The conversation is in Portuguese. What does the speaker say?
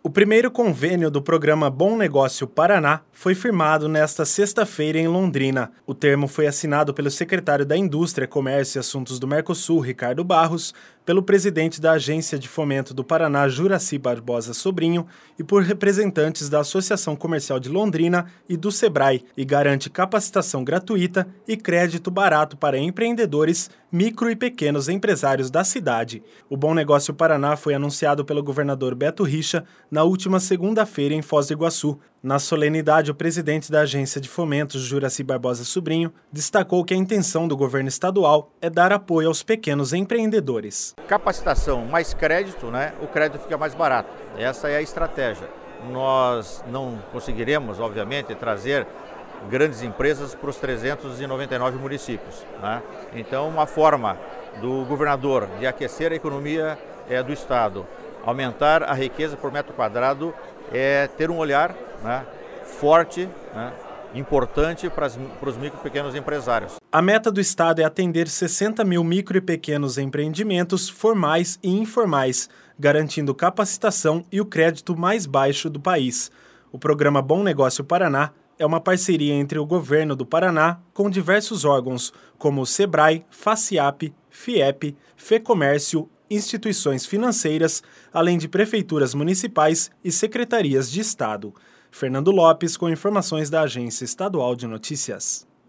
O primeiro convênio do programa Bom Negócio Paraná foi firmado nesta sexta-feira em Londrina. O termo foi assinado pelo secretário da Indústria, Comércio e Assuntos do Mercosul, Ricardo Barros, pelo presidente da Agência de Fomento do Paraná, Juracy Barbosa Sobrinho, e por representantes da Associação Comercial de Londrina e do Sebrae, e garante capacitação gratuita e crédito barato para empreendedores, micro e pequenos empresários da cidade. O Bom Negócio Paraná foi anunciado pelo governador Beto Richa na última segunda-feira em Foz do Iguaçu. Na solenidade, o presidente da Agência de Fomento, Juracy Barbosa Sobrinho, destacou que a intenção do governo estadual é dar apoio aos pequenos empreendedores. Capacitação mais crédito, o crédito fica mais barato. Essa é a estratégia. Nós não conseguiremos, obviamente, trazer grandes empresas para os 399 municípios. Então, uma forma do governador de aquecer a economia do estado, aumentar a riqueza por metro quadrado, é ter um olhar forte, importante para os micro e pequenos empresários. A meta do estado é atender 60 mil micro e pequenos empreendimentos formais e informais, garantindo capacitação e o crédito mais baixo do país. O programa Bom Negócio Paraná é uma parceria entre o governo do Paraná com diversos órgãos, como o Sebrae, FACIAP, FIEP, FEComércio, instituições financeiras, além de prefeituras municipais e secretarias de Estado. Fernando Lopes, com informações da Agência Estadual de Notícias.